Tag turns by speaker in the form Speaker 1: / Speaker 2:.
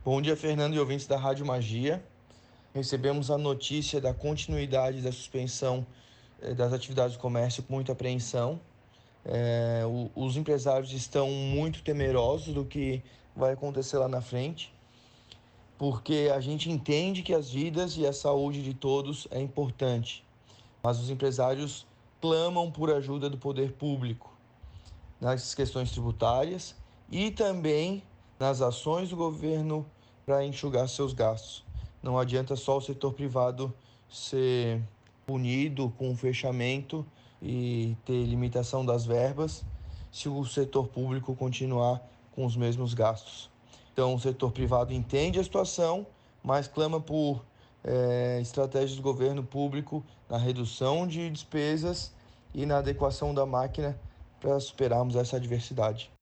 Speaker 1: Bom dia, Fernando e ouvintes da Rádio Magia. Recebemos a notícia da continuidade da suspensão das atividades do comércio com muita apreensão. Os empresários estão muito temerosos do que vai acontecer lá na frente, porque a gente entende que as vidas e a saúde de todos é importante, mas os empresários clamam por ajuda do poder público nas questões tributárias e também nas ações do governo para enxugar seus gastos. Não adianta só o setor privado ser punido com o fechamento e ter limitação das verbas se o setor público continuar com os mesmos gastos. Então, o setor privado entende a situação, mas clama por estratégias do governo público na redução de despesas e na adequação da máquina para superarmos essa adversidade.